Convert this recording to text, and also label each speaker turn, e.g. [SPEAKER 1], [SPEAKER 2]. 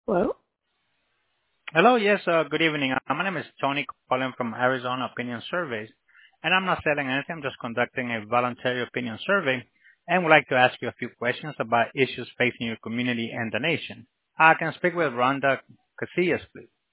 [SPEAKER 1] Well,
[SPEAKER 2] Hello, yes, good evening. My name is Tony calling from Arizona Opinion Surveys, and I'm not selling anything. I'm just conducting a voluntary opinion survey and would like to ask you a few questions about issues facing your community and the nation. I can speak with Rhonda Casillas, please.